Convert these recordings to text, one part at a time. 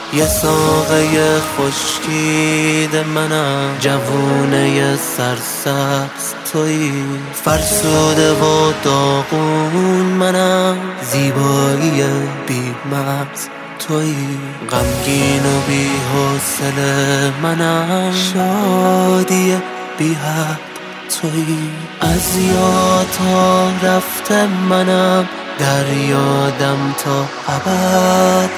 یه ساقه خشکید منم، جوونه سرسبز تویی، فرسوده و داغون منم، زیبایی بی مغز تویی، غمگین و بی حوصله منم، شادی بی حد تویی، از یاد تا رفته منم، در یادم تا ابد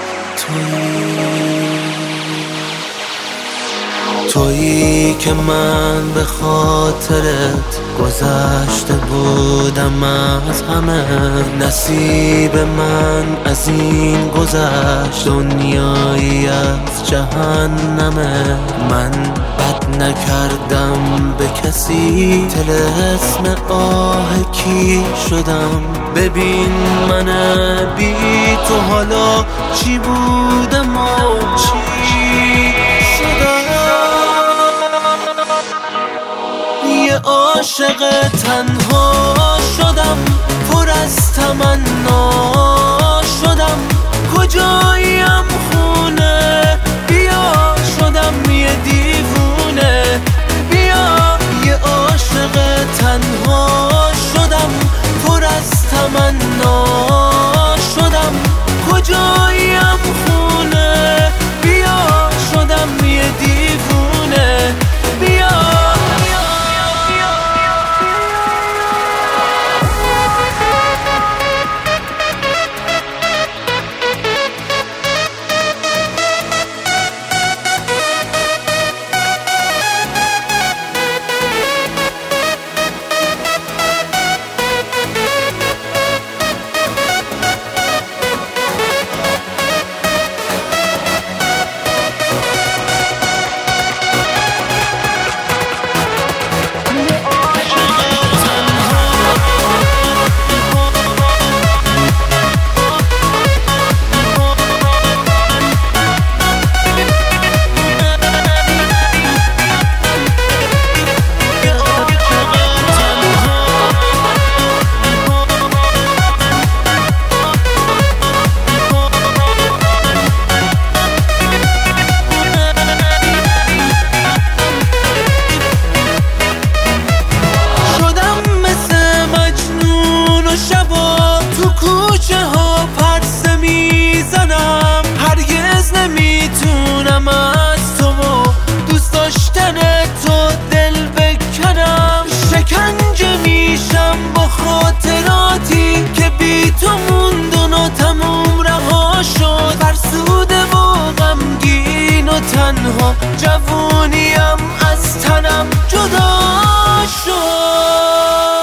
تویی که من به خاطرت گذشته بودم از همه، نصیب من از این گذشت دنیایی از جهنمه، من بد نکردم به کسی، طلسم آه کی شدم، ببین من بی تو حالا چی بودم و چی شدم. یه عاشق تنها شدم، پر از تمنا شدم، کجاییم خونه بیا، شدم یه دیوونه بیا، یه عاشق تنها شدم، پر از تمنا شدم، کجاییم خونه بیا، شدم یه دیوونه بیا. نمیتونم از تو و دوست داشتن تو دل بکنم، شکنجه میشم با خاطراتی که بی تو موندن و تموم رها شد، فرسوده و غمگین و تنها، جوونیم از تنم جدا شد.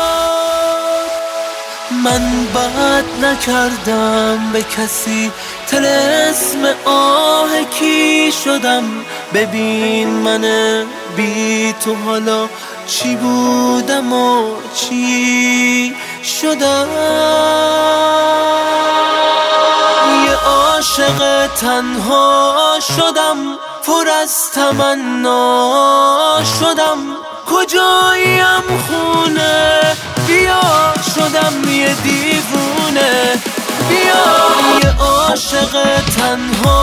من بد نکردم به کسی، طلسم آه کی شدم، ببین من بی تو حالا چی بودم و چی شدم. یه عاشق تنها شدم، پر از تمنا شدم، کجاییم خونه بیا، شدم یه دیوونه بیا، یه عاشق تنها